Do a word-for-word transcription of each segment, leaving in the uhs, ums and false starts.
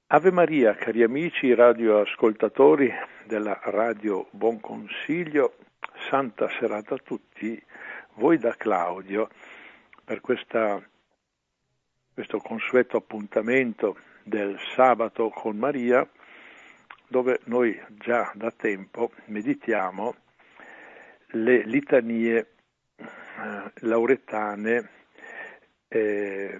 Ave Maria, cari amici radioascoltatori della Radio Buon Consiglio, santa serata a tutti voi da Claudio per questa, questo consueto appuntamento del sabato con Maria, dove noi già da tempo meditiamo le litanie eh, lauretane eh,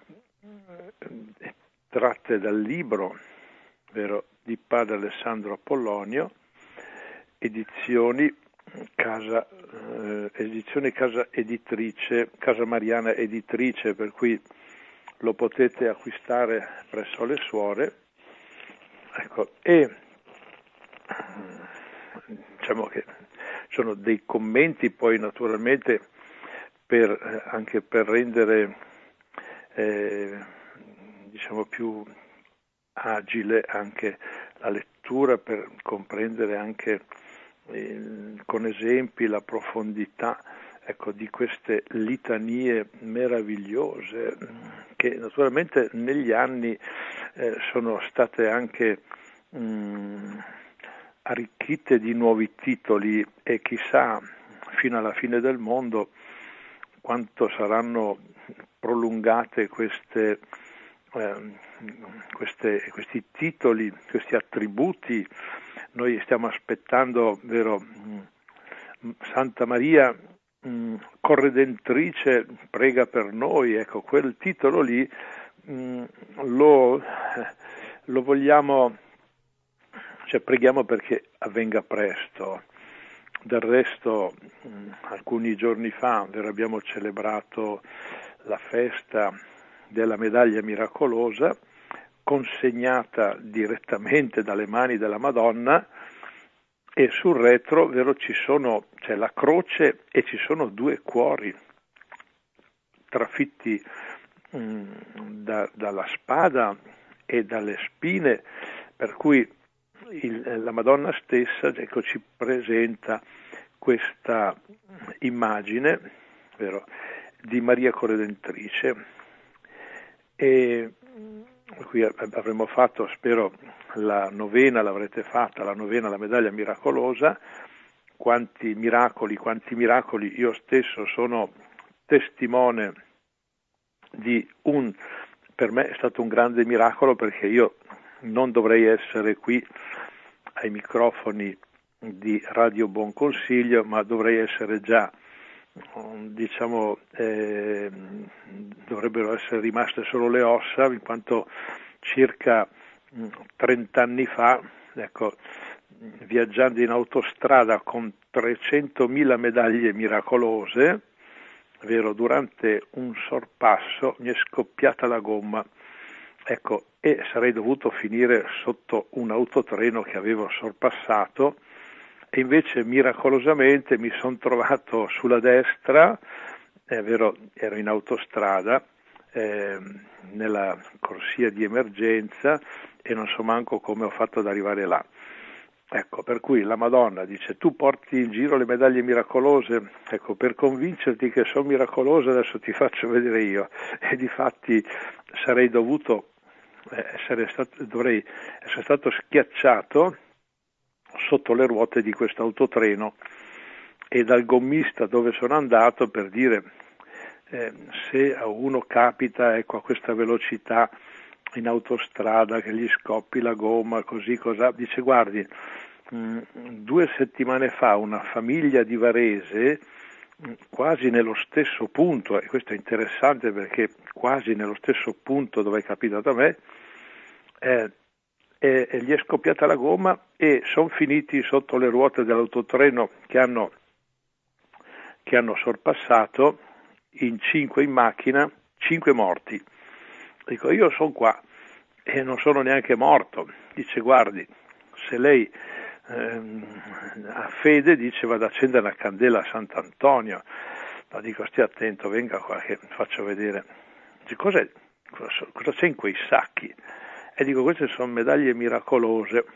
tratte dal libro vero, di padre Alessandro Apollonio, edizioni casa, eh, edizione casa editrice, Casa Mariana Editrice, per cui lo potete acquistare presso le suore. Ecco, e diciamo che sono dei commenti poi naturalmente per, eh, anche per rendere eh, diciamo più agile anche la lettura, per comprendere anche eh, con esempi la profondità, ecco, di queste litanie meravigliose che naturalmente negli anni eh, sono state anche mh, arricchite di nuovi titoli, e chissà fino alla fine del mondo quanto saranno prolungate queste Eh, queste, questi titoli, questi attributi. Noi stiamo aspettando, vero, Santa Maria mh, Corredentrice prega per noi, ecco, quel titolo lì mh, lo, lo vogliamo, cioè preghiamo perché avvenga presto. Del resto mh, alcuni giorni fa, vero, abbiamo celebrato la festa della medaglia miracolosa, consegnata direttamente dalle mani della Madonna, e sul retro, vero, ci sono, c'è la croce e ci sono due cuori trafitti mh, da, dalla spada e dalle spine, per cui il, la Madonna stessa, ecco, ci presenta questa immagine, vero, di Maria Corredentrice. E qui avremo fatto, spero, la novena, l'avrete fatta, la novena alla medaglia miracolosa. Quanti miracoli, quanti miracoli! Io stesso sono testimone di un, per me è stato un grande miracolo, perché io non dovrei essere qui ai microfoni di Radio Buon Consiglio, ma dovrei essere già, diciamo, eh, dovrebbero essere rimaste solo le ossa, in quanto circa trenta anni fa, ecco, viaggiando in autostrada con trecentomila medaglie miracolose, vero, durante un sorpasso mi è scoppiata la gomma, ecco, e sarei dovuto finire sotto un autotreno che avevo sorpassato. E invece miracolosamente mi sono trovato sulla destra, è vero, ero in autostrada, eh, nella corsia di emergenza, e non so manco come ho fatto ad arrivare là. Ecco, per cui la Madonna dice: tu porti in giro le medaglie miracolose, ecco, per convincerti che sono miracolose adesso ti faccio vedere io. E difatti sarei dovuto essere stato, dovrei essere stato schiacciato sotto le ruote di questo autotreno, e dal gommista dove sono andato, per dire eh, se a uno capita, ecco, a questa velocità in autostrada che gli scoppi la gomma, così, cosa, dice: guardi, mh, due settimane fa una famiglia di Varese, mh, quasi nello stesso punto, e questo è interessante perché quasi nello stesso punto dove è capitato a me, eh, E, e gli è scoppiata la gomma e sono finiti sotto le ruote dell'autotreno che hanno, che hanno sorpassato, in cinque in macchina, cinque morti. Dico: io sono qua e non sono neanche morto. Dice: guardi, se lei ehm, ha fede, dice, vado ad accendere una candela a Sant'Antonio. No, dico: stia attento, venga qua che faccio vedere. Dice: cos'è? Cosa c'è in quei sacchi? E dico: queste sono medaglie miracolose,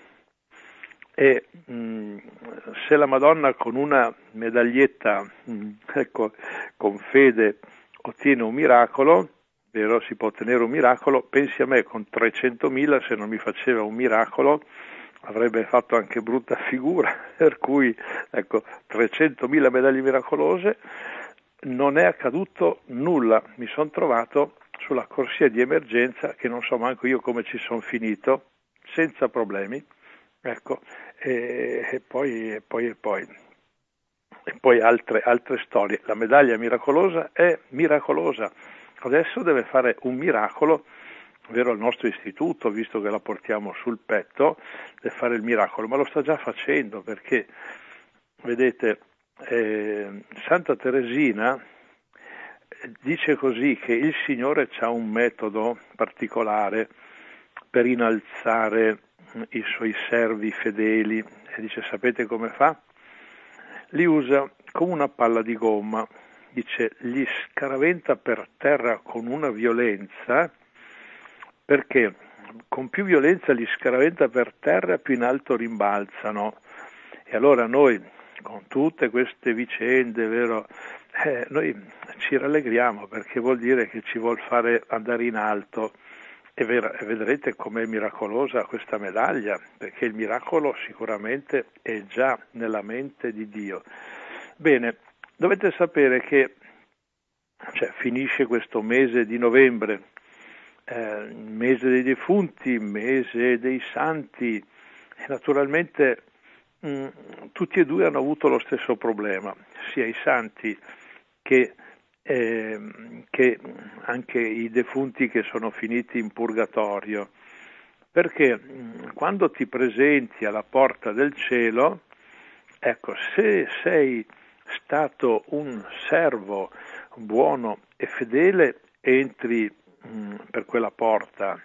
e mh, se la Madonna con una medaglietta, mh, ecco, con fede ottiene un miracolo, vero? Si può ottenere un miracolo. Pensi a me con trecentomila, se non mi faceva un miracolo avrebbe fatto anche brutta figura, per cui ecco, trecentomila medaglie miracolose, non è accaduto nulla, mi sono trovato sulla corsia di emergenza che non so manco io come ci sono finito, senza problemi, ecco, e, e poi e poi e poi e poi altre, altre storie. La medaglia miracolosa è miracolosa, adesso deve fare un miracolo, vero, il nostro istituto, visto che la portiamo sul petto, deve fare il miracolo, ma lo sta già facendo, perché vedete, eh, Santa Teresina dice così, che il Signore ha un metodo particolare per innalzare i suoi servi fedeli, e dice, sapete come fa? Li usa come una palla di gomma, dice, li scaraventa per terra con una violenza, perché con più violenza li scaraventa per terra, più in alto rimbalzano. E allora noi, con tutte queste vicende, vero, eh, noi ci rallegriamo, perché vuol dire che ci vuol fare andare in alto. E, ver- e vedrete com'è miracolosa questa medaglia, perché il miracolo sicuramente è già nella mente di Dio. Bene, dovete sapere che cioè, finisce questo mese di novembre, eh, mese dei defunti, mese dei santi, e naturalmente mh, tutti e due hanno avuto lo stesso problema, sia i santi che Eh, che anche i defunti che sono finiti in purgatorio, perché quando ti presenti alla porta del cielo, ecco, se sei stato un servo buono e fedele, entri mh, per quella porta.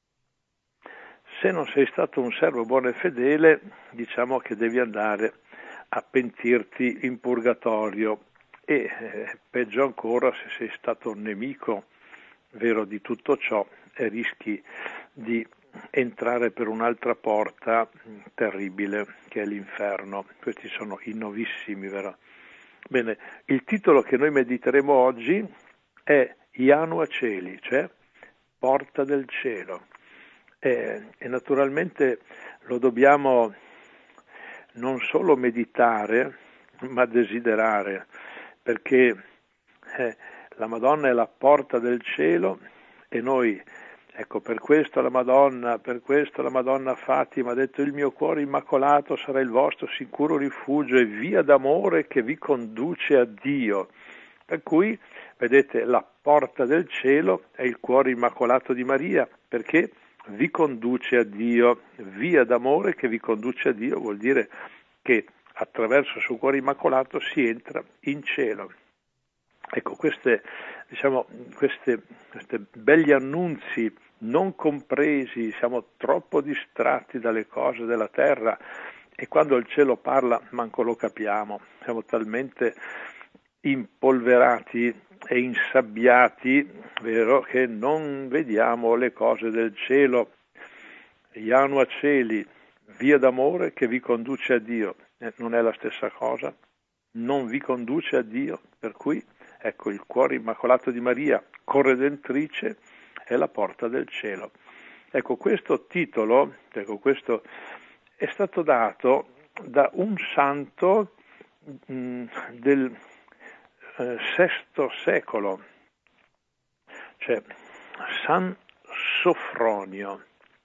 Se non sei stato un servo buono e fedele, diciamo che devi andare a pentirti in purgatorio. E eh, peggio ancora se sei stato un nemico, vero, di tutto ciò, e rischi di entrare per un'altra porta terribile che è l'inferno. Questi sono i novissimi, vero? Bene, il titolo che noi mediteremo oggi è Ianua Celi, cioè porta del cielo, e, e naturalmente lo dobbiamo non solo meditare ma desiderare, perché eh, la Madonna è la porta del cielo e noi, ecco, per questo la Madonna, per questo la Madonna Fatima ha detto: il mio cuore immacolato sarà il vostro sicuro rifugio e via d'amore che vi conduce a Dio. Per cui, vedete, la porta del cielo è il cuore immacolato di Maria, perché vi conduce a Dio, via d'amore che vi conduce a Dio, vuol dire che attraverso il suo cuore immacolato si entra in cielo. Ecco, queste, diciamo, queste, queste belli annunzi non compresi, siamo troppo distratti dalle cose della terra e quando il cielo parla manco lo capiamo, siamo talmente impolverati e insabbiati, vero, che non vediamo le cose del cielo. Ianua Celi, via d'amore che vi conduce a Dio. Eh, non è la stessa cosa? Non vi conduce a Dio? Per cui, ecco, il cuore immacolato di Maria, corredentrice, è la porta del cielo. Ecco, questo titolo, ecco, questo è stato dato da un santo mh, del eh, sesto secolo, cioè San Sofronio.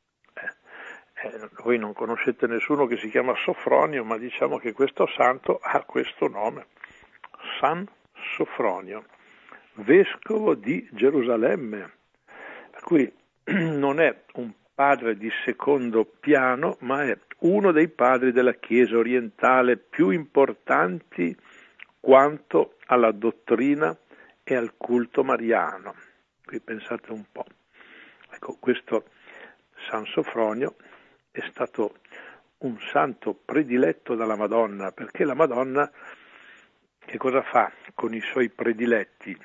Eh, voi non conoscete nessuno che si chiama Sofronio, ma diciamo che questo santo ha questo nome, San Sofronio, vescovo di Gerusalemme, per cui non è un padre di secondo piano, ma è uno dei padri della Chiesa orientale più importanti quanto alla dottrina e al culto mariano. Qui pensate un po'. Ecco, questo San Sofronio è stato un santo prediletto dalla Madonna, perché la Madonna che cosa fa con i suoi prediletti?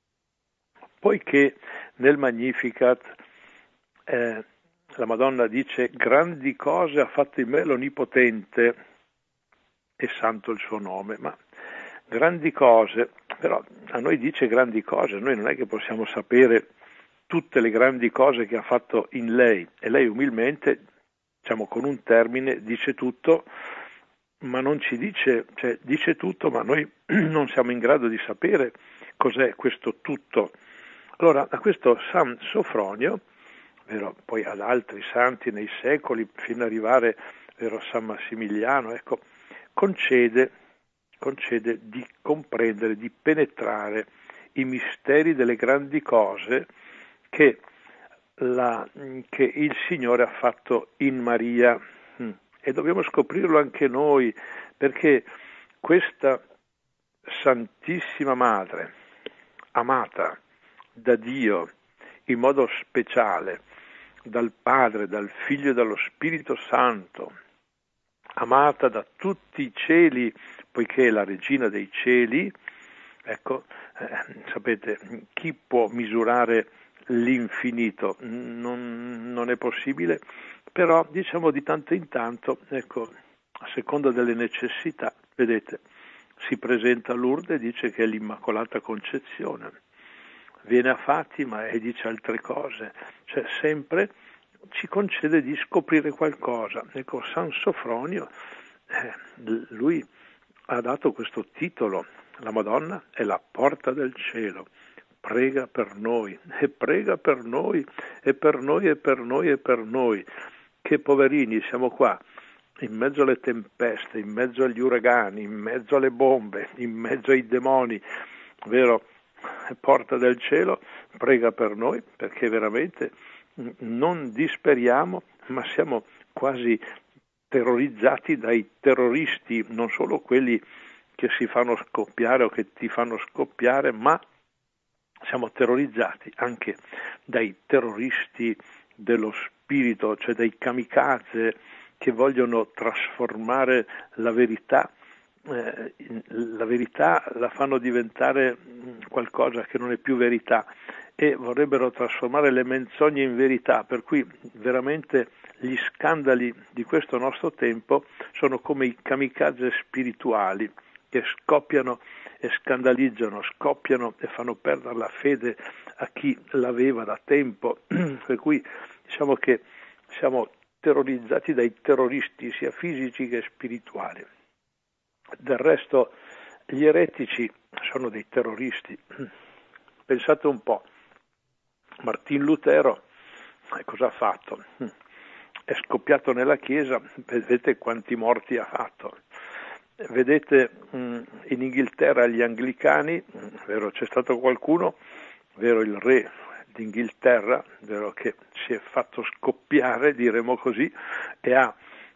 Poiché nel Magnificat eh, la Madonna dice: grandi cose ha fatto in me l'Onnipotente, e santo il suo nome, ma grandi cose, però a noi dice grandi cose, noi non è che possiamo sapere tutte le grandi cose che ha fatto in lei, e lei umilmente, diciamo con un termine, dice tutto, ma non ci dice, cioè dice tutto, ma noi non siamo in grado di sapere cos'è questo tutto. Allora a questo San Sofronio, vero, poi ad altri santi nei secoli, fino ad arrivare, vero, a San Massimiliano, ecco, concede, concede di comprendere, di penetrare i misteri delle grandi cose che, la, che il Signore ha fatto in Maria. E dobbiamo scoprirlo anche noi, perché questa Santissima Madre, amata da Dio in modo speciale, dal Padre, dal Figlio e dallo Spirito Santo, amata da tutti i cieli, poiché è la regina dei cieli, ecco, eh, sapete, chi può misurare l'infinito? Non, non è possibile, però diciamo di tanto in tanto, ecco, a seconda delle necessità, vedete, si presenta a Lourdes e dice che è l'Immacolata Concezione, viene a Fatima e dice altre cose, cioè sempre ci concede di scoprire qualcosa. Ecco, San Sofronio, eh, lui ha dato questo titolo: la Madonna è la porta del cielo, prega per noi, e prega per noi, e per noi, e per noi, e per noi, che poverini siamo qua, in mezzo alle tempeste, in mezzo agli uragani, in mezzo alle bombe, in mezzo ai demoni, vero? Porta del cielo, prega per noi, perché veramente non disperiamo, ma siamo quasi terrorizzati dai terroristi, non solo quelli che si fanno scoppiare o che ti fanno scoppiare, ma siamo terrorizzati anche dai terroristi dello spirito, cioè dai kamikaze che vogliono trasformare la verità, eh, la verità la fanno diventare qualcosa che non è più verità, e vorrebbero trasformare le menzogne in verità, per cui veramente gli scandali di questo nostro tempo sono come i kamikaze spirituali che scoppiano e scandalizzano, scoppiano e fanno perdere la fede a chi l'aveva da tempo, per cui diciamo che siamo terrorizzati dai terroristi sia fisici che spirituali. Del resto gli eretici sono dei terroristi. Pensate un po', Martin Lutero cosa ha fatto? È scoppiato nella Chiesa, vedete quanti morti ha fatto. Vedete in Inghilterra gli anglicani, vero, c'è stato qualcuno, vero, il re d'Inghilterra, vero, che si è fatto scoppiare, diremo così, e ha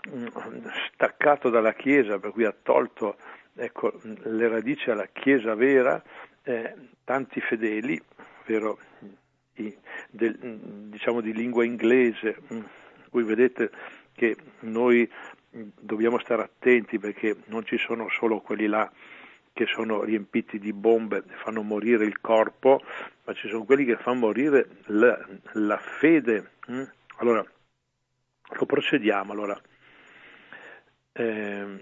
staccato dalla Chiesa, per cui ha tolto, ecco, le radici alla Chiesa vera, eh, tanti fedeli, vero, i, del, diciamo di lingua inglese. Voi vedete che noi dobbiamo stare attenti, perché non ci sono solo quelli là che sono riempiti di bombe e fanno morire il corpo, ma ci sono quelli che fanno morire la, la fede. Allora, lo procediamo. Allora, eh,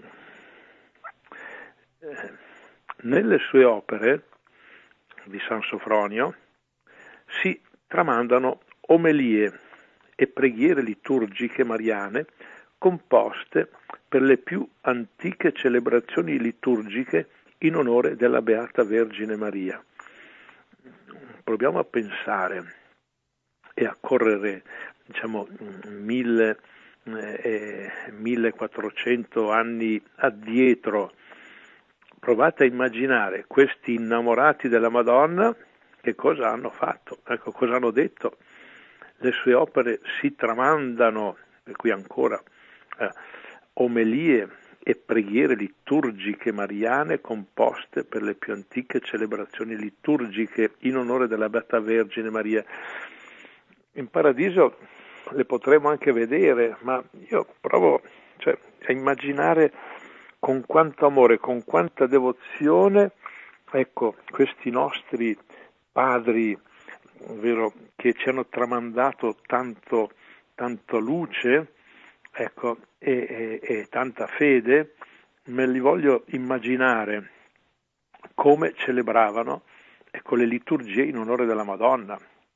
eh, nelle sue opere di San Sofronio si tramandano omelie e preghiere liturgiche mariane composte per le più antiche celebrazioni liturgiche in onore della Beata Vergine Maria. Proviamo a pensare e a correre, diciamo, mille, eh, millequattrocento anni addietro. Provate a immaginare questi innamorati della Madonna che cosa hanno fatto, ecco, cosa hanno detto. Le sue opere si tramandano, per cui ancora eh, omelie e preghiere liturgiche mariane composte per le più antiche celebrazioni liturgiche in onore della Beata Vergine Maria. In paradiso le potremo anche vedere, ma io provo, cioè, a immaginare con quanto amore, con quanta devozione, ecco, questi nostri padri, vero, che ci hanno tramandato tanto, tanto luce, ecco, e, e, e tanta fede, me li voglio immaginare come celebravano, ecco, le liturgie in onore della Madonna.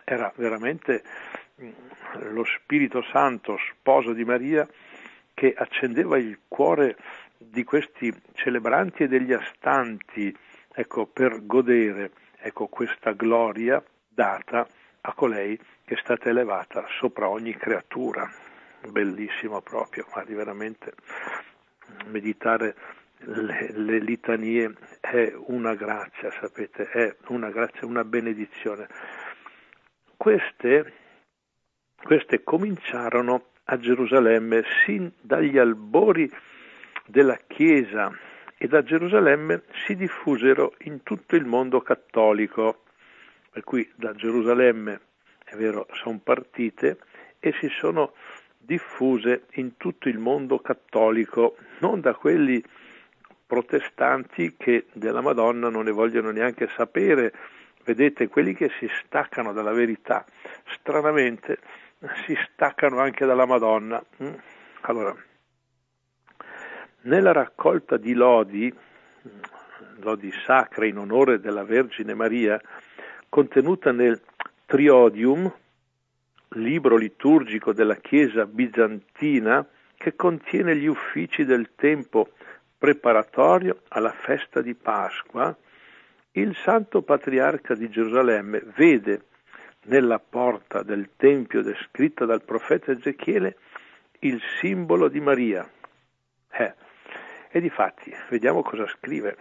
era veramente lo Spirito Santo, sposo di Maria, che accendeva il cuore di questi celebranti e degli astanti, ecco, per godere, ecco, questa gloria data a colei che è stata elevata sopra ogni creatura. Bellissimo proprio, guardi, veramente meditare le, le litanie è una grazia, sapete, è una grazia, una benedizione. Queste, queste cominciarono a Gerusalemme sin dagli albori della Chiesa, e da Gerusalemme si diffusero in tutto il mondo cattolico, per cui da Gerusalemme, è vero, sono partite e si sono diffuse in tutto il mondo cattolico, non da quelli protestanti che della Madonna non ne vogliono neanche sapere. Vedete, quelli che si staccano dalla verità, stranamente si staccano anche dalla Madonna. Allora, nella raccolta di lodi, lodi sacre in onore della Vergine Maria, contenuta nel Triodium, libro liturgico della Chiesa bizantina, che contiene gli uffici del tempo preparatorio alla festa di Pasqua, il Santo Patriarca di Gerusalemme vede nella porta del Tempio descritta dal profeta Ezechiele il simbolo di Maria. Eh, e difatti, vediamo cosa scrive.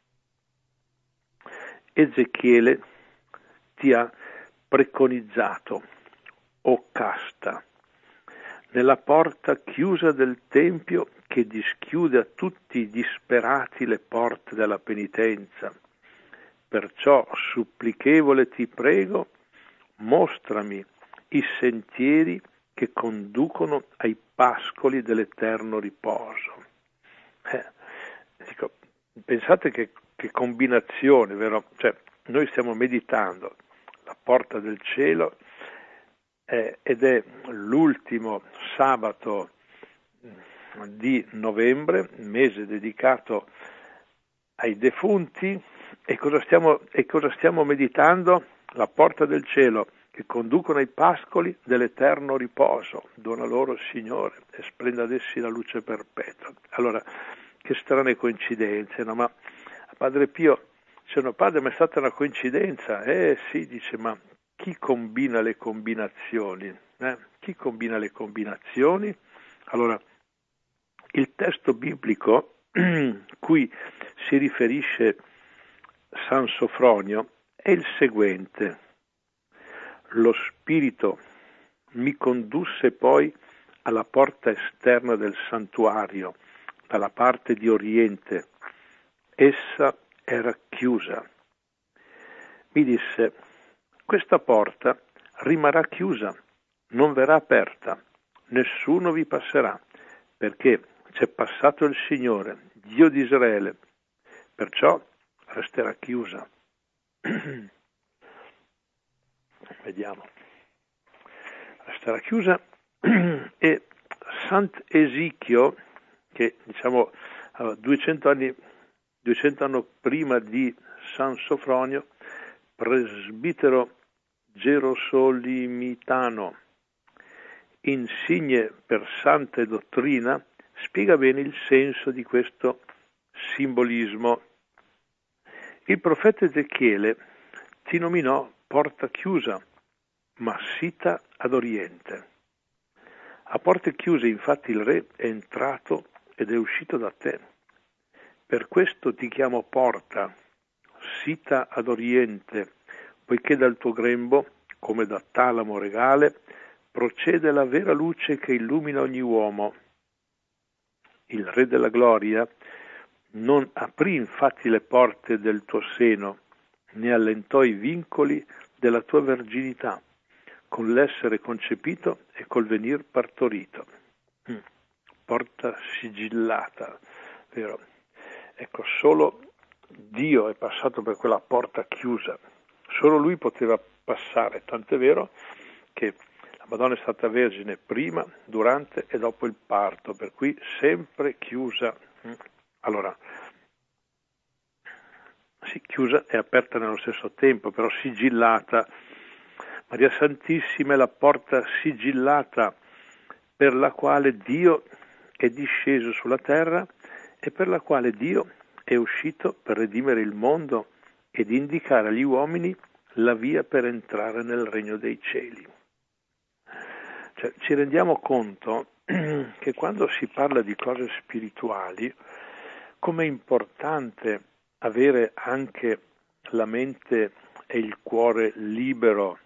Ezechiele ti ha preconizzato, o casta, nella porta chiusa del Tempio che dischiude a tutti i disperati le porte della penitenza. Perciò, supplichevole ti prego, mostrami i sentieri che conducono ai pascoli dell'eterno riposo. Eh, dico, pensate che, che combinazione, vero? Cioè, noi stiamo meditando la porta del cielo eh, ed è l'ultimo sabato di novembre, mese dedicato ai defunti, e cosa stiamo, e cosa stiamo meditando? La porta del cielo che conducono ai pascoli dell'eterno riposo. Dona loro, Signore, e splenda ad essi la luce perpetua. Allora, che strane coincidenze, no? Ma Padre Pio dice, no, padre, ma è stata una coincidenza? Eh sì, dice, ma chi combina le combinazioni? Eh? Chi combina le combinazioni? Allora, il testo biblico cui si riferisce San Sofronio è il seguente: lo Spirito mi condusse poi alla porta esterna del santuario, dalla parte di oriente. Essa era chiusa. Mi disse, questa porta rimarrà chiusa, non verrà aperta, nessuno vi passerà, perché c'è passato il Signore, Dio di Israele, perciò resterà chiusa. Vediamo. Resterà chiusa e Sant'Esichio, che diciamo duecento anni, duecento anni prima di San Sofronio, presbitero gerosolimitano, insigne per santa dottrina, spiega bene il senso di questo simbolismo. Il profeta Ezechiele ti nominò porta chiusa, ma sita ad oriente. A porte chiuse infatti il re è entrato ed è uscito da te. Per questo ti chiamo porta, sita ad oriente, poiché dal tuo grembo, come da talamo regale, procede la vera luce che illumina ogni uomo. Il Re della Gloria non aprì infatti le porte del tuo seno, né allentò i vincoli della tua verginità, con l'essere concepito e col venir partorito. Mm. Porta sigillata, vero? Ecco, solo Dio è passato per quella porta chiusa, solo Lui poteva passare, tant'è vero che la Madonna è stata vergine prima, durante e dopo il parto, per cui sempre chiusa. Allora, sì, chiusa e aperta nello stesso tempo, però sigillata. Maria Santissima è la porta sigillata per la quale Dio è disceso sulla terra e per la quale Dio è uscito per redimere il mondo ed indicare agli uomini la via per entrare nel regno dei cieli. Cioè, ci rendiamo conto che quando si parla di cose spirituali, com'è importante avere anche la mente e il cuore libero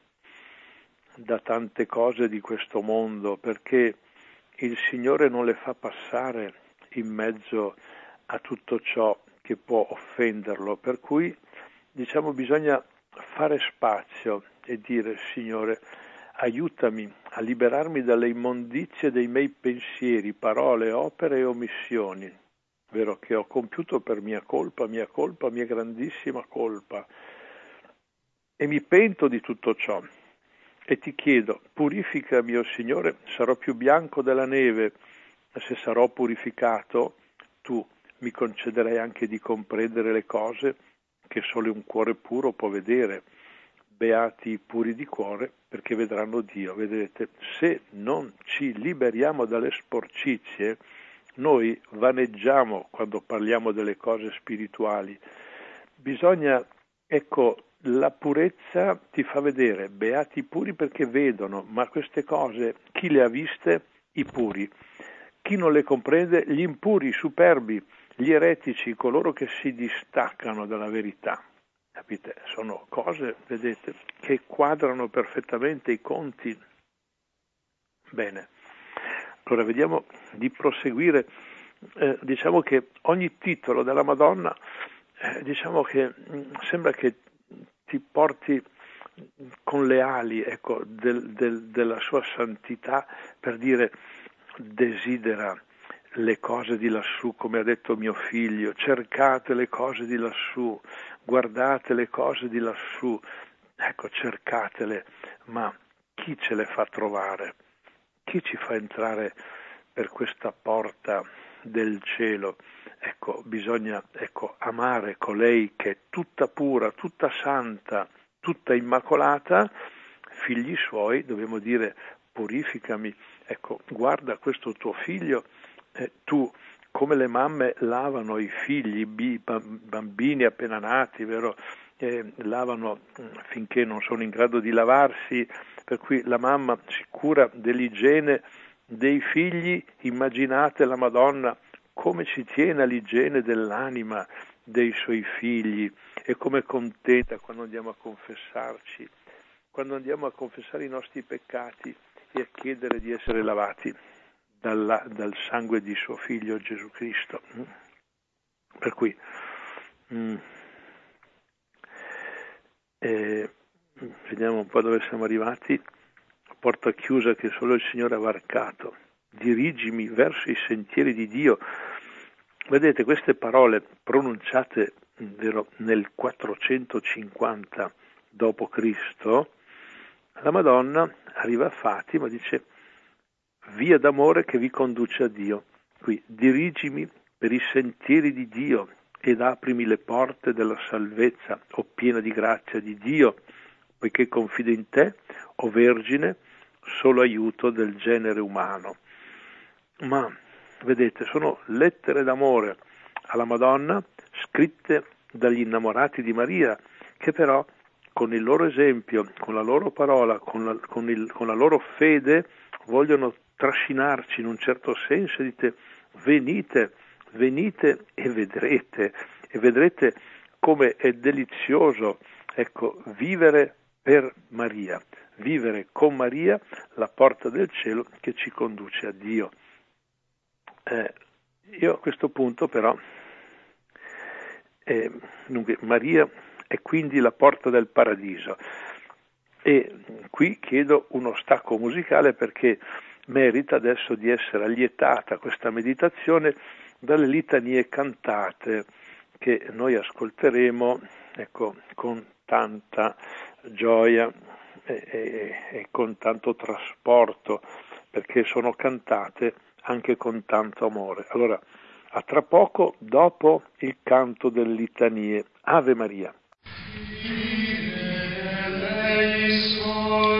da tante cose di questo mondo, perché il Signore non le fa passare in mezzo a tutto ciò che può offenderlo, per cui diciamo bisogna fare spazio e dire: Signore, aiutami a liberarmi dalle immondizie dei miei pensieri, parole, opere e omissioni, vero, che ho compiuto per mia colpa, mia colpa, mia grandissima colpa, e mi pento di tutto ciò. E ti chiedo, purificami, o Signore, sarò più bianco della neve, e se sarò purificato, tu mi concederai anche di comprendere le cose che solo un cuore puro può vedere. Beati i puri di cuore, perché vedranno Dio. Vedete, se non ci liberiamo dalle sporcizie, noi vaneggiamo quando parliamo delle cose spirituali. Bisogna, ecco, la purezza ti fa vedere, beati i puri perché vedono, ma queste cose chi le ha viste? I puri. Chi non le comprende? Gli impuri, i superbi, gli eretici, coloro che si distaccano dalla verità. Capite? Sono cose, vedete, che quadrano perfettamente i conti. Bene, allora vediamo di proseguire. Eh, diciamo che ogni titolo della Madonna, eh, diciamo che mh, sembra che ti porti con le ali, ecco, del, del, della sua santità, per dire: desidera le cose di lassù, come ha detto mio figlio, cercate le cose di lassù, guardate le cose di lassù, ecco, cercatele, ma chi ce le fa trovare? Chi ci fa entrare per questa porta del cielo? Ecco, bisogna, ecco, amare colei che è tutta pura, tutta santa, tutta immacolata. Figli suoi, dobbiamo dire: purificami, ecco, guarda questo tuo figlio, eh, tu, come le mamme lavano i figli, i bambini appena nati, vero? Eh, lavano finché non sono in grado di lavarsi, per cui la mamma si cura dell'igiene dei figli. Immaginate la Madonna come ci tiene all'igiene dell'anima dei suoi figli, e come è contenta quando andiamo a confessarci, quando andiamo a confessare i nostri peccati e a chiedere di essere lavati dalla, dal sangue di suo figlio Gesù Cristo. Per cui mm, eh, vediamo un po' dove siamo arrivati. Porta chiusa che solo il Signore ha varcato, dirigimi verso i sentieri di Dio. Vedete, queste parole pronunciate vero, nel quattrocentocinquanta dopo Cristo, la Madonna arriva a Fatima e dice: via d'amore che vi conduce a Dio. Qui, dirigimi per i sentieri di Dio ed aprimi le porte della salvezza, o piena di grazia di Dio, poiché confido in te, o Vergine, solo aiuto del genere umano. Ma, vedete, sono lettere d'amore alla Madonna, scritte dagli innamorati di Maria, che però con il loro esempio, con la loro parola, con la, con il, con la loro fede, vogliono trascinarci in un certo senso. Dite: venite, venite e vedrete, e vedrete come è delizioso, ecco, vivere per Maria, vivere con Maria, la porta del cielo che ci conduce a Dio. Eh, io a questo punto però, eh, dunque, Maria è quindi la porta del paradiso, e qui chiedo uno stacco musicale, perché merita adesso di essere allietata questa meditazione dalle litanie cantate che noi ascolteremo, ecco, con tanta gioia e, e, e con tanto trasporto, perché sono cantate anche con tanto amore. Allora, a tra poco, dopo il canto delle litanie. Ave Maria. Soy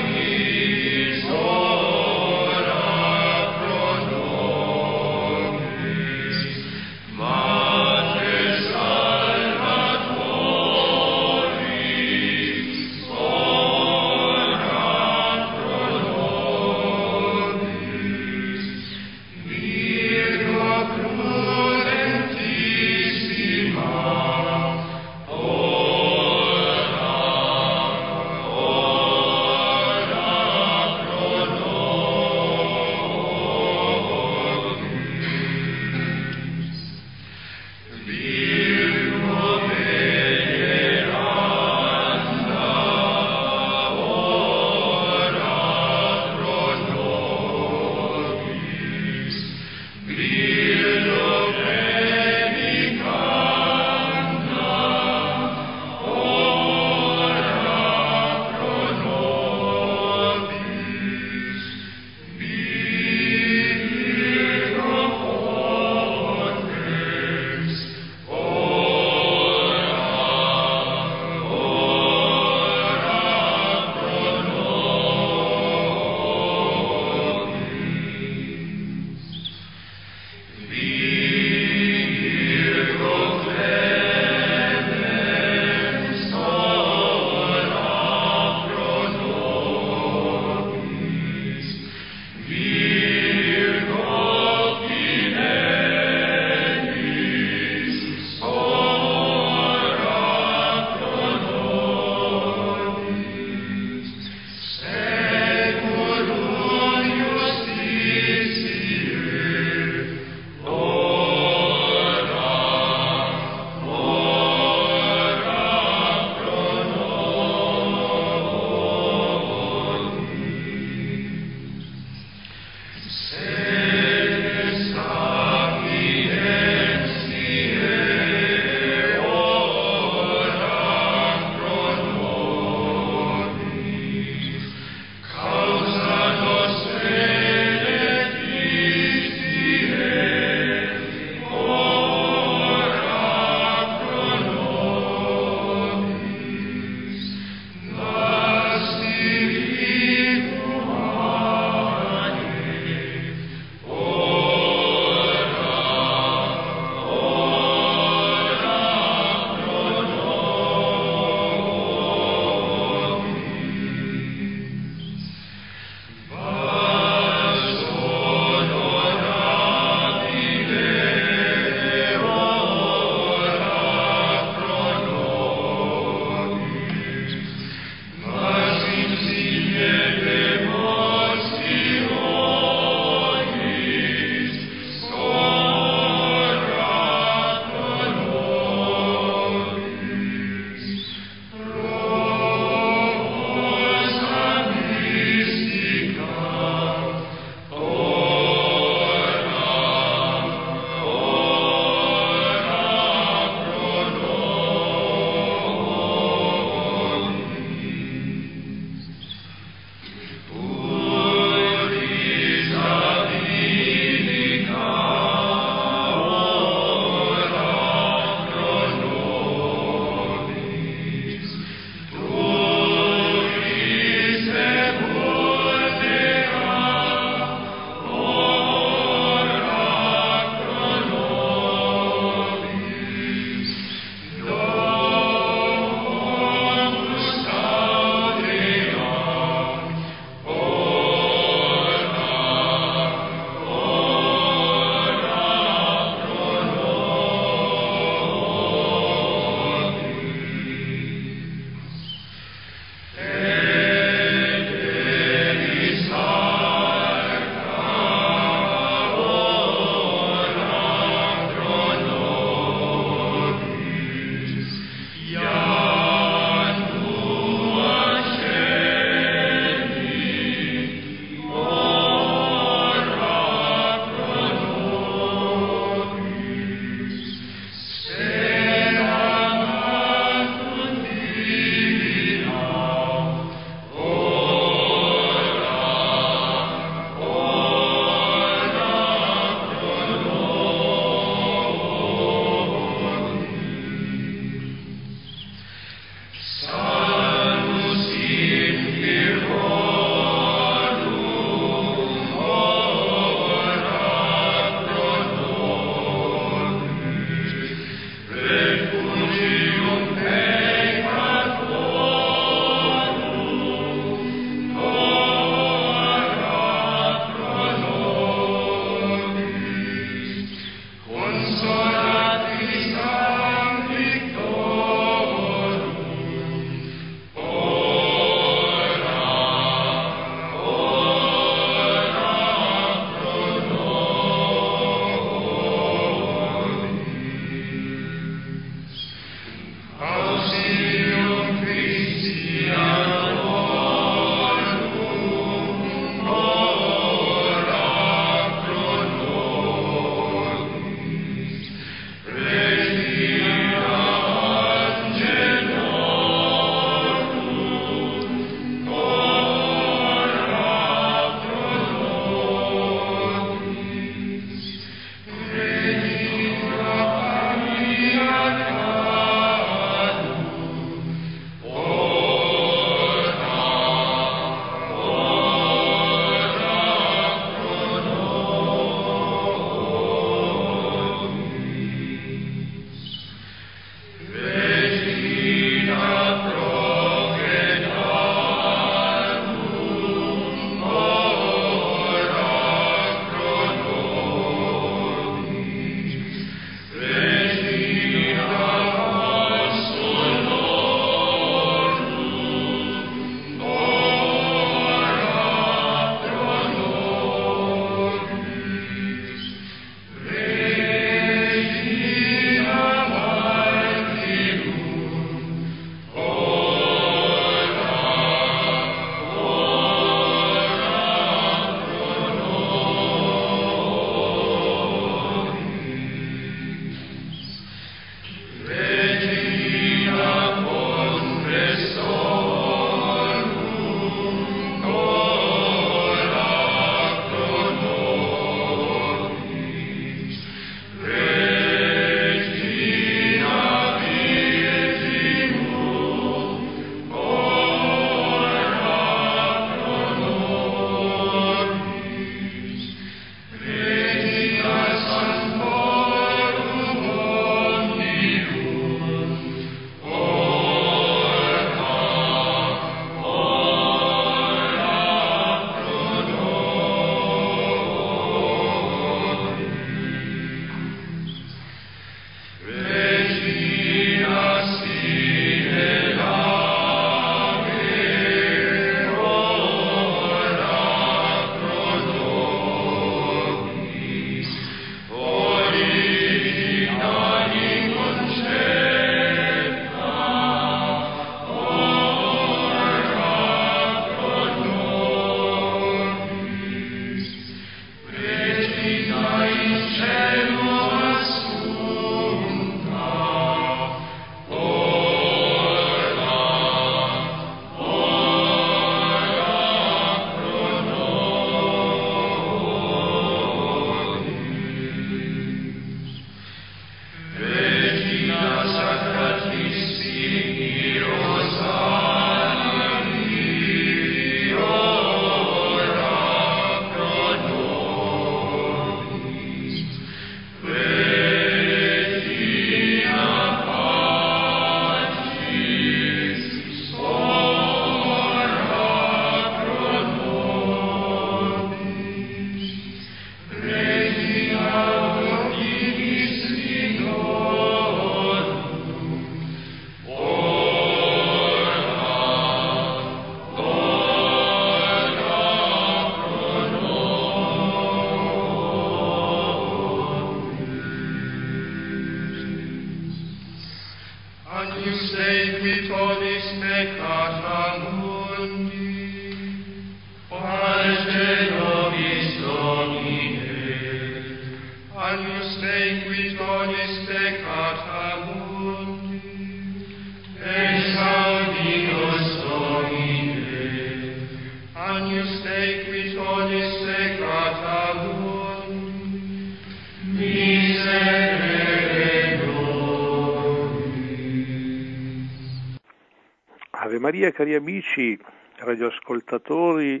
Ave Maria, cari amici radioascoltatori,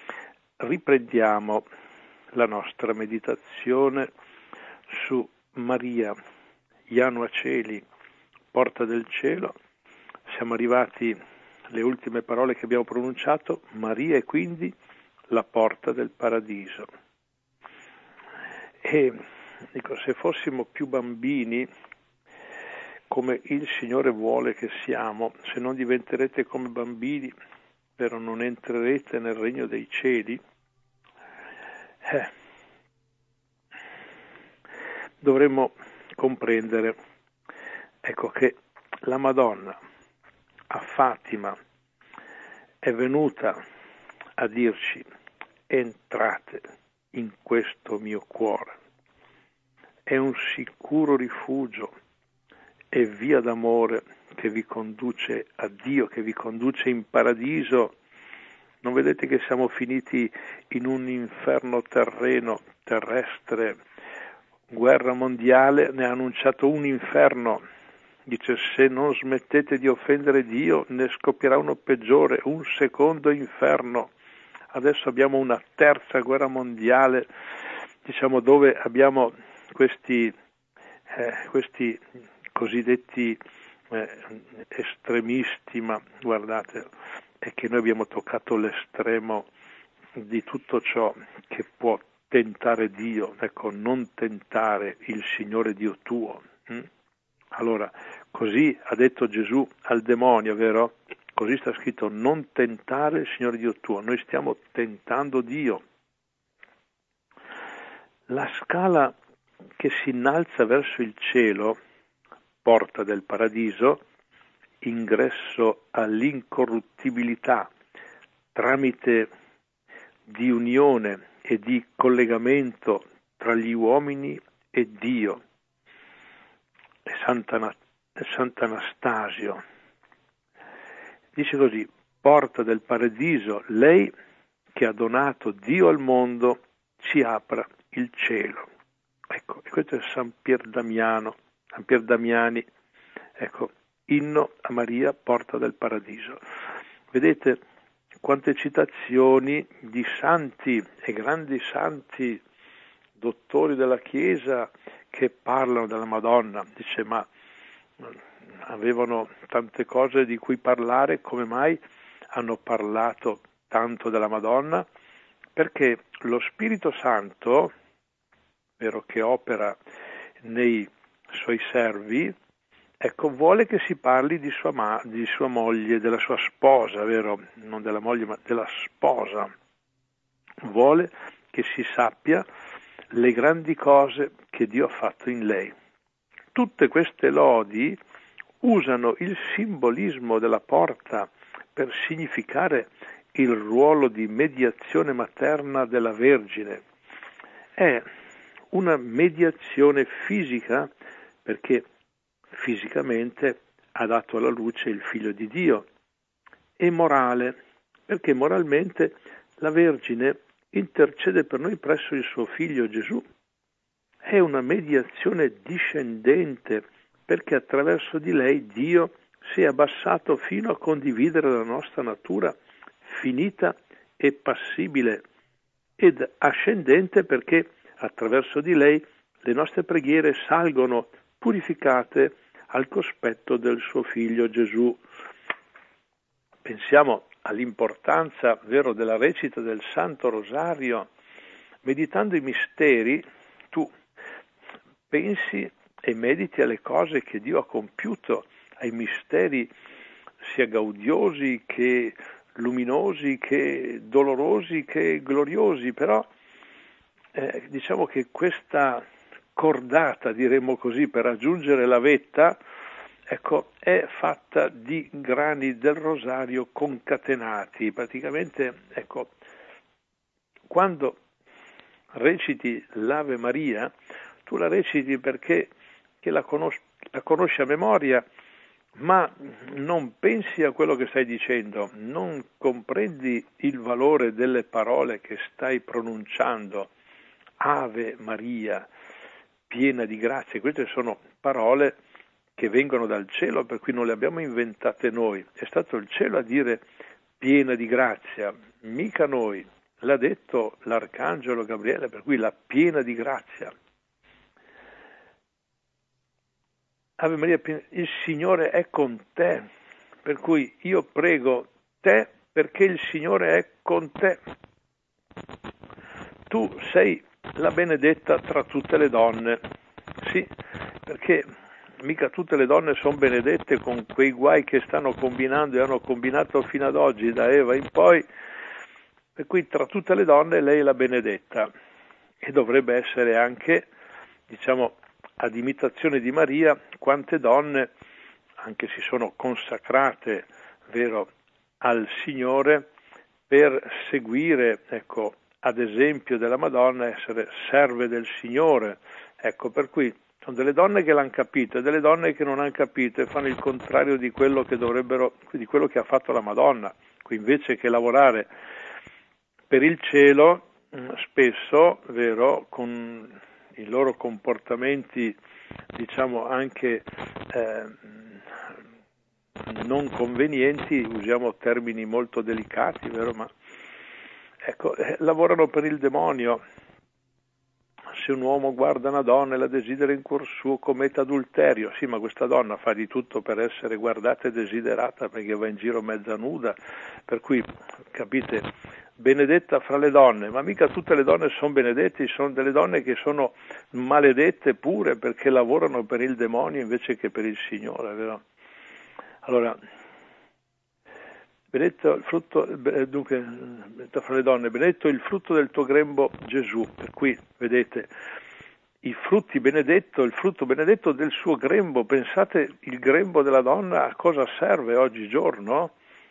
riprendiamo la nostra meditazione su Maria, Janua Coeli, porta del cielo. Siamo arrivati alle ultime parole che abbiamo pronunciato. Maria è quindi la porta del paradiso. E dico, se fossimo più bambini, come il Signore vuole che siamo, se non diventerete come bambini, però non entrerete nel regno dei cieli, eh, dovremmo comprendere, ecco, che la Madonna a Fatima è venuta a dirci: entrate in questo mio cuore, è un sicuro rifugio, è via d'amore che vi conduce a Dio, che vi conduce in paradiso. Non vedete che siamo finiti in un inferno terreno, terrestre, guerra mondiale, ne ha annunciato un inferno. Dice: se non smettete di offendere Dio, ne scoppierà uno peggiore, un secondo inferno. Adesso abbiamo una terza guerra mondiale, diciamo, dove abbiamo questi, eh, questi cosiddetti eh, estremisti, ma guardate, è che noi abbiamo toccato l'estremo di tutto ciò che può tentare Dio. Ecco, non tentare il Signore Dio tuo. Hm? Allora, così ha detto Gesù al demonio, vero? Così sta scritto: non tentare il Signore Dio tuo. Noi stiamo tentando Dio. La scala che si innalza verso il cielo, porta del paradiso, ingresso all'incorruttibilità tramite di unione e di collegamento tra gli uomini e Dio. Sant'Ana- Sant'Anastasio dice così: porta del paradiso, lei che ha donato Dio al mondo, ci apra il cielo. Ecco, e questo è San Pier Damiano, San Pier Damiani, ecco, inno a Maria, porta del paradiso. Vedete quante citazioni di santi e grandi santi, dottori della Chiesa, che parlano della Madonna. Dice: ma avevano tante cose di cui parlare, come mai hanno parlato tanto della Madonna? Perché lo Spirito Santo, vero, che opera nei suoi servi, ecco, vuole che si parli di sua, ma- di sua moglie, della sua sposa, vero? Non della moglie, ma della sposa. Vuole che si sappia le grandi cose che Dio ha fatto in lei. Tutte queste lodi usano il simbolismo della porta per significare il ruolo di mediazione materna della Vergine. È una mediazione fisica perché fisicamente ha dato alla luce il Figlio di Dio, e morale perché moralmente la Vergine intercede per noi presso il suo Figlio Gesù. È una mediazione discendente perché attraverso di lei Dio si è abbassato fino a condividere la nostra natura finita e passibile, ed ascendente perché attraverso di lei le nostre preghiere salgono purificate al cospetto del suo Figlio Gesù. Pensiamo all'importanza, vero, della recita del Santo Rosario. Meditando i misteri, tu pensi e mediti alle cose che Dio ha compiuto, ai misteri sia gaudiosi che luminosi, che dolorosi, che gloriosi, però eh, diciamo che questa cordata, diremmo così, per raggiungere la vetta, ecco, è fatta di grani del rosario concatenati. Praticamente, ecco, quando reciti l'Ave Maria, tu la reciti perché che la, conos- la conosci a memoria, ma non pensi a quello che stai dicendo, non comprendi il valore delle parole che stai pronunciando. Ave Maria, piena di grazia. Queste sono parole che vengono dal cielo, per cui non le abbiamo inventate noi. È stato il cielo a dire piena di grazia, mica noi. L'ha detto l'arcangelo Gabriele, per cui la piena di grazia. Ave Maria, il Signore è con te, per cui io prego te perché il Signore è con te. Tu sei la benedetta tra tutte le donne. Sì, perché mica tutte le donne sono benedette con quei guai che stanno combinando e hanno combinato fino ad oggi, da Eva in poi, per cui tra tutte le donne lei è la benedetta, e dovrebbe essere anche, diciamo, ad imitazione di Maria, quante donne anche si sono consacrate, vero, al Signore per seguire, ecco, ad esempio della Madonna, essere serve del Signore. Ecco, per cui sono delle donne che l'hanno capito e delle donne che non hanno capito e fanno il contrario di quello che dovrebbero, di quello che ha fatto la Madonna. Qui invece che lavorare per il cielo, spesso, vero, con i loro comportamenti, diciamo anche eh, non convenienti, usiamo termini molto delicati, vero, ma ecco, eh, lavorano per il demonio. Se un uomo guarda una donna e la desidera in cuor suo, commette adulterio. Sì, ma questa donna fa di tutto per essere guardata e desiderata, perché va in giro mezza nuda, per cui, capite, benedetta fra le donne, ma mica tutte le donne sono benedette, ci sono delle donne che sono maledette pure perché lavorano per il demonio invece che per il Signore, vero? Allora, benedetto il frutto, dunque, benedetta fra le donne, benedetto il frutto del tuo grembo Gesù. Per cui, vedete, i frutti benedetto, il frutto benedetto del suo grembo. Pensate, il grembo della donna a cosa serve oggigiorno?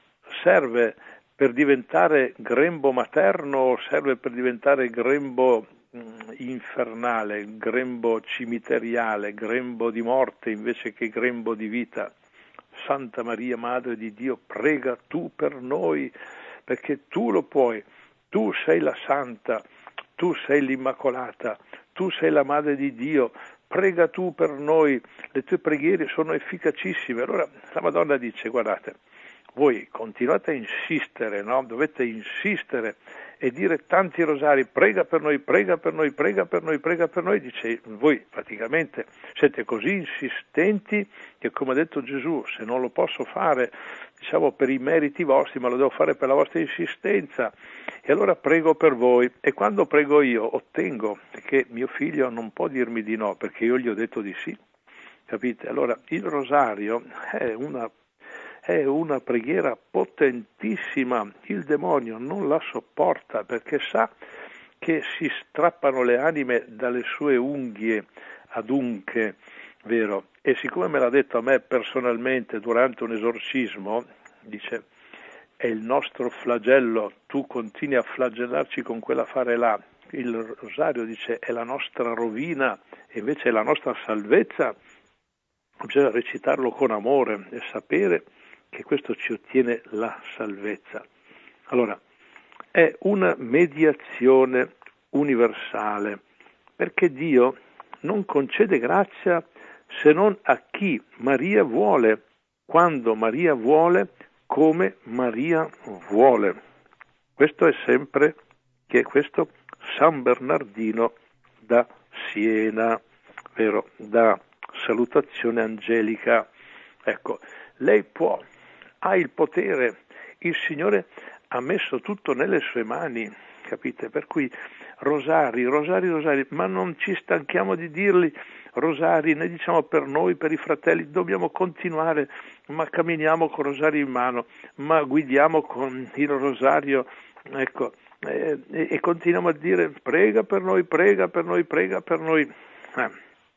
Serve per diventare grembo materno o serve per diventare grembo mh, infernale, grembo cimiteriale, grembo di morte invece che grembo di vita? Santa Maria, Madre di Dio, prega tu per noi, perché tu lo puoi, tu sei la Santa, tu sei l'Immacolata, tu sei la Madre di Dio, prega tu per noi, le tue preghiere sono efficacissime. Allora la Madonna dice, guardate, voi continuate a insistere, no? Dovete insistere e dire tanti rosari, prega per noi, prega per noi, prega per noi, prega per noi, dice, voi praticamente siete così insistenti che, come ha detto Gesù, se non lo posso fare, diciamo, per i meriti vostri, ma lo devo fare per la vostra insistenza, e allora prego per voi, e quando prego io ottengo, perché mio figlio non può dirmi di no, perché io gli ho detto di sì, capite? Allora il rosario è una È una preghiera potentissima, il demonio non la sopporta perché sa che si strappano le anime dalle sue unghie adunche, vero? E siccome me l'ha detto a me personalmente durante un esorcismo, dice, è il nostro flagello, tu continui a flagellarci con quell'affare là, il rosario, dice, è la nostra rovina e invece è la nostra salvezza, bisogna recitarlo con amore e sapere che questo ci ottiene la salvezza. Allora, è una mediazione universale, perché Dio non concede grazia se non a chi Maria vuole, quando Maria vuole, come Maria vuole. Questo è sempre che è questo San Bernardino da Siena, vero? Da salutazione angelica. Ecco, lei può, ha il potere, il Signore ha messo tutto nelle sue mani, capite? Per cui rosari, rosari, rosari, ma non ci stanchiamo di dirli rosari, ne diciamo per noi, per i fratelli, dobbiamo continuare, ma camminiamo con rosari in mano, ma guidiamo con il rosario, ecco, e, e continuiamo a dire prega per noi, prega per noi, prega per noi. Eh.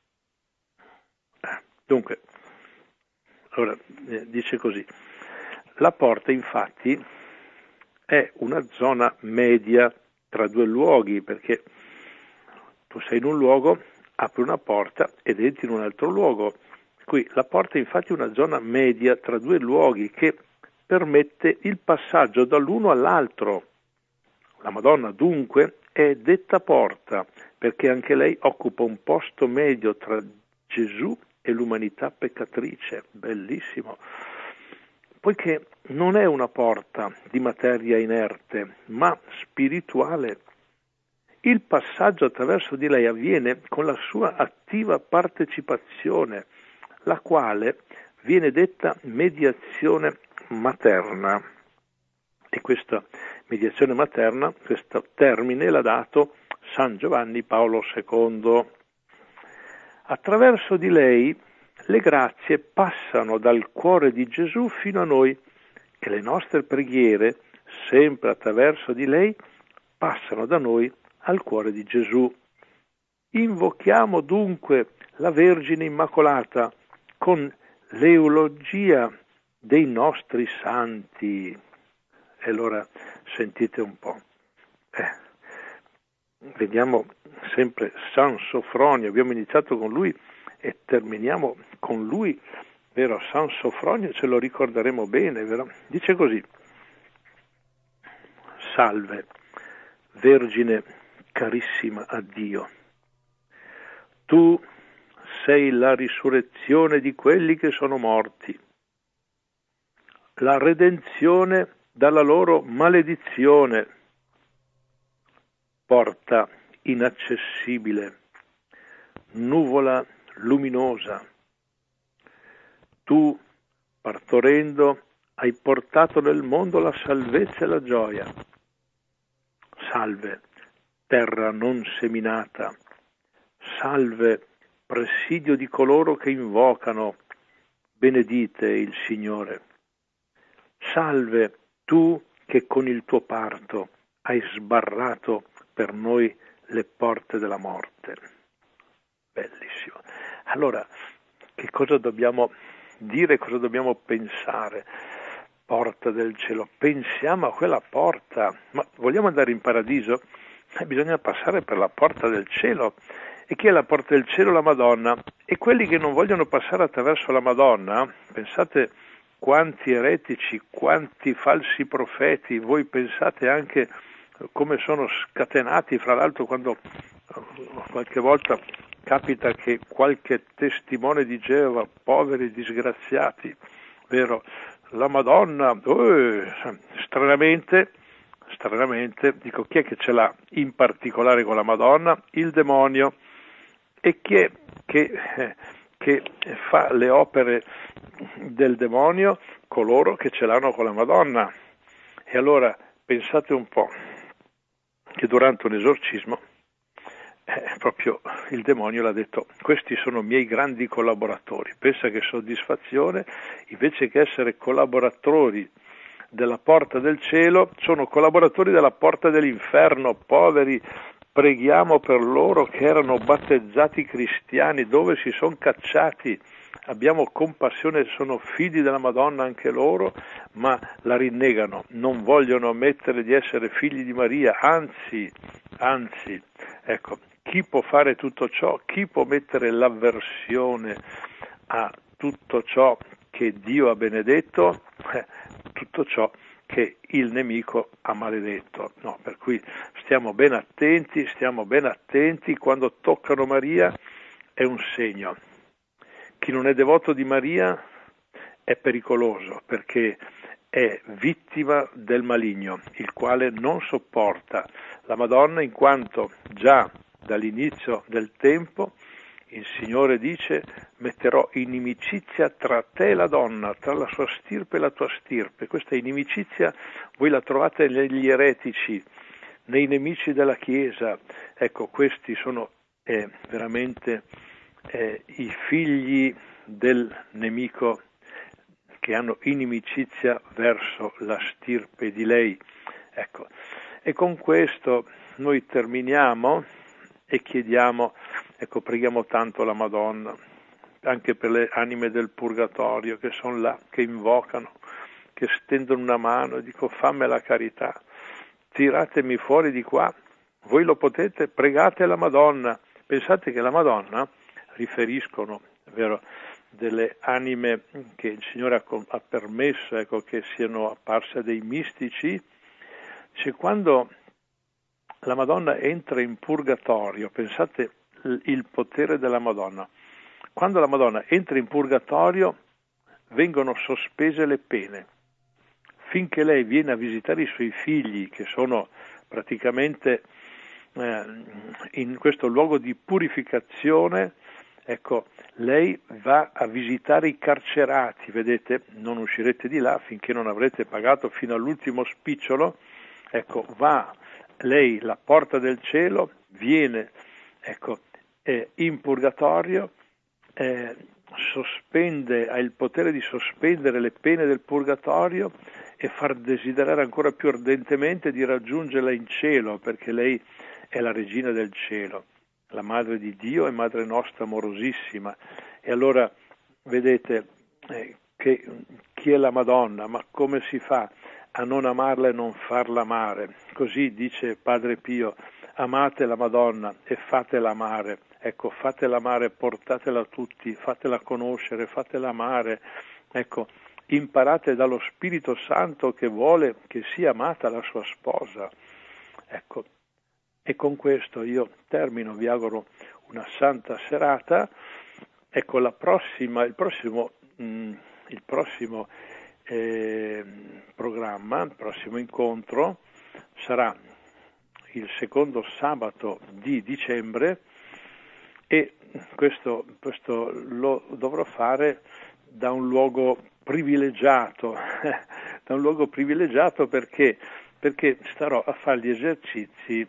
Dunque, allora, eh, dice così, la porta infatti è una zona media tra due luoghi, perché tu sei in un luogo, apri una porta ed entri in un altro luogo. Qui la porta infatti è una zona media tra due luoghi che permette il passaggio dall'uno all'altro. La Madonna dunque è detta porta, perché anche lei occupa un posto medio tra Gesù e l'umanità peccatrice, bellissimo, poiché non è una porta di materia inerte, ma spirituale. Il passaggio attraverso di lei avviene con la sua attiva partecipazione, la quale viene detta mediazione materna. E questa mediazione materna, questo termine l'ha dato San Giovanni Paolo secondo. Attraverso di lei le grazie passano dal cuore di Gesù fino a noi e le nostre preghiere, sempre attraverso di lei, passano da noi al cuore di Gesù. Invochiamo dunque la Vergine Immacolata con l'eulogia dei nostri santi. E allora sentite un po'. Eh, vediamo sempre San Sofronio, abbiamo iniziato con lui e terminiamo con lui, vero? San Sofronio ce lo ricorderemo bene, vero? Dice così: Salve, Vergine carissima a Dio, tu sei la risurrezione di quelli che sono morti, la redenzione dalla loro maledizione, porta inaccessibile, nuvola luminosa. Tu, partorendo, hai portato nel mondo la salvezza e la gioia. Salve, terra non seminata. Salve, presidio di coloro che invocano. Benedite il Signore. Salve, tu che con il tuo parto hai sbarrato per noi le porte della morte. Bellissimo. Allora, che cosa dobbiamo dire, cosa dobbiamo pensare? Porta del cielo. Pensiamo a quella porta. Ma vogliamo andare in paradiso? Eh, bisogna passare per la porta del cielo. E chi è la porta del cielo? La Madonna. E quelli che non vogliono passare attraverso la Madonna, pensate quanti eretici, quanti falsi profeti, voi pensate anche come sono scatenati, fra l'altro quando qualche volta capita che qualche testimone di Geova, poveri disgraziati, vero, la Madonna, oh, stranamente, stranamente, dico, chi è che ce l'ha in particolare con la Madonna? Il demonio. E chi è che, eh, che fa le opere del demonio? Coloro che ce l'hanno con la Madonna. E allora pensate un po' che durante un esorcismo eh, proprio il demonio l'ha detto: questi sono miei grandi collaboratori. Pensa che soddisfazione, invece che essere collaboratori della porta del cielo, sono collaboratori della porta dell'inferno. Poveri, preghiamo per loro che erano battezzati cristiani, dove si sono cacciati. Abbiamo compassione, sono figli della Madonna anche loro, ma la rinnegano, non vogliono ammettere di essere figli di Maria, anzi, anzi, ecco, chi può fare tutto ciò? Chi può mettere l'avversione a tutto ciò che Dio ha benedetto? Eh, tutto ciò che il nemico ha maledetto. No, per cui stiamo ben attenti, stiamo ben attenti, quando toccano Maria è un segno. Chi non è devoto di Maria è pericoloso, perché è vittima del maligno, il quale non sopporta la Madonna, in quanto già dall'inizio del tempo il Signore dice: metterò inimicizia tra te e la donna, tra la sua stirpe e la tua stirpe. Questa inimicizia voi la trovate negli eretici, nei nemici della Chiesa. Ecco, questi sono eh, veramente eh, i figli del nemico che hanno inimicizia verso la stirpe di lei. Ecco, e con questo noi terminiamo e chiediamo, ecco, preghiamo tanto la Madonna, anche per le anime del purgatorio che sono là, che invocano, che stendono una mano e dico: fammi la carità, tiratemi fuori di qua. Voi lo potete, pregate la Madonna. Pensate che la Madonna, riferiscono, è vero, delle anime che il Signore ha, ha permesso, ecco, che siano apparse dei mistici, cioè quando la Madonna entra in purgatorio, pensate il potere della Madonna, quando la Madonna entra in purgatorio vengono sospese le pene, finché lei viene a visitare i suoi figli, che sono praticamente eh, in questo luogo di purificazione. Ecco, lei va a visitare i carcerati, vedete, non uscirete di là finché non avrete pagato fino all'ultimo spicciolo. Ecco, va lei, la porta del cielo, viene, ecco, eh, in purgatorio, eh, sospende, ha il potere di sospendere le pene del purgatorio e far desiderare ancora più ardentemente di raggiungerla in cielo, perché lei è la regina del cielo, la madre di Dio e madre nostra amorosissima. E allora vedete eh, che chi è la Madonna, ma come si fa a non amarla e non farla amare? Così dice Padre Pio: amate la Madonna e fatela amare. Ecco, fatela amare, portatela a tutti, fatela conoscere, fatela amare. Ecco, imparate dallo Spirito Santo che vuole che sia amata la sua sposa. Ecco, e con questo io termino, vi auguro una santa serata. Ecco, la prossima, il prossimo, mh, il prossimo eh, programma, il prossimo incontro sarà il secondo sabato di dicembre, e questo, questo lo dovrò fare da un luogo privilegiato, da un luogo privilegiato perché, perché starò a fare gli esercizi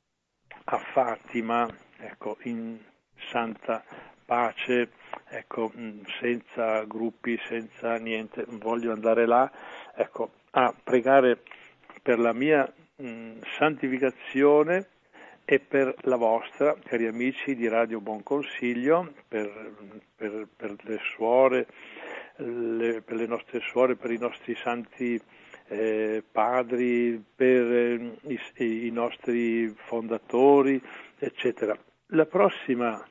a Fatima, ecco, in santa pace, ecco, senza gruppi, senza niente. Voglio andare là, ecco, a pregare per la mia mh, santificazione e per la vostra, cari amici di Radio Buon Consiglio, per, per, per le suore, le, per le nostre suore, per i nostri santi eh, padri, per eh, i, i nostri fondatori, eccetera. La prossima,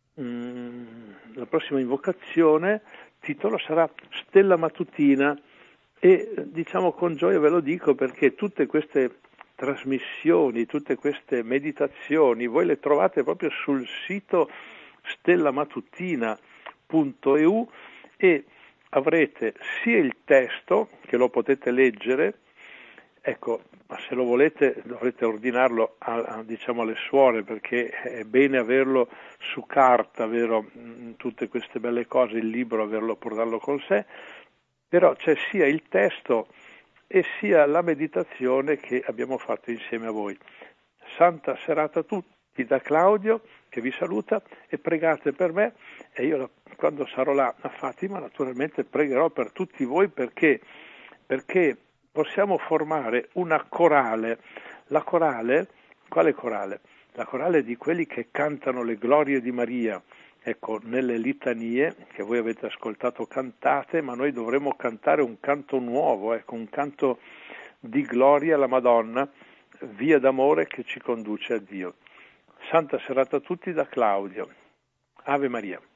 mh, la prossima invocazione, titolo sarà Stella Mattutina, e diciamo con gioia ve lo dico perché tutte queste trasmissioni, tutte queste meditazioni voi le trovate proprio sul sito stella mattutina punto e u, e avrete sia il testo che lo potete leggere, ecco, ma se lo volete dovrete ordinarlo a, a, diciamo alle suore, perché è bene averlo su carta, vero? Tutte queste belle cose, il libro, averlo, portarlo con sé, però c'è sia il testo e sia la meditazione che abbiamo fatto insieme a voi. Santa serata a tutti da Claudio, che vi saluta, e pregate per me, e io quando sarò là a Fatima naturalmente pregherò per tutti voi, perché, perché possiamo formare una corale. La corale, quale corale? La corale di quelli che cantano le glorie di Maria. Ecco, nelle litanie che voi avete ascoltato cantate, ma noi dovremo cantare un canto nuovo, ecco, un canto di gloria alla Madonna, via d'amore che ci conduce a Dio. Santa serata a tutti da Claudio. Ave Maria.